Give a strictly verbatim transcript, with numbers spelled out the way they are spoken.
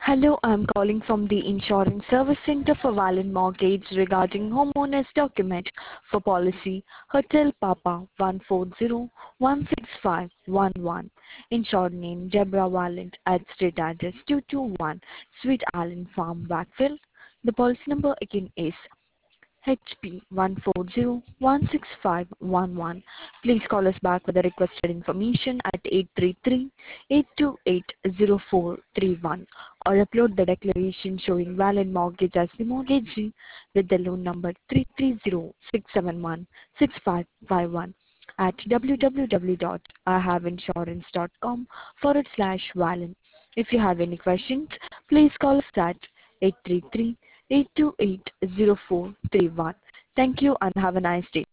Hello, I'm calling from the Insurance Service Center for Valid Mortgage regarding homeowners document for policy Hotel Papa one four zero one six five one one. Insured name Deborah Valent at street address two two one Sweet Allen Farm, Wakefield. The policy number again is H P one four zero one six five one one. Please call us back with the requested information at eight three three, eight two eight, zero four three one or upload the declaration showing valid mortgage as the mortgagee with the loan number three three zero six seven one six five five one at w w w dot i have insurance dot com forward slash valid. If you have any questions, please call us at eight three three, eight two eight, zero four three one. Thank you and have a nice day.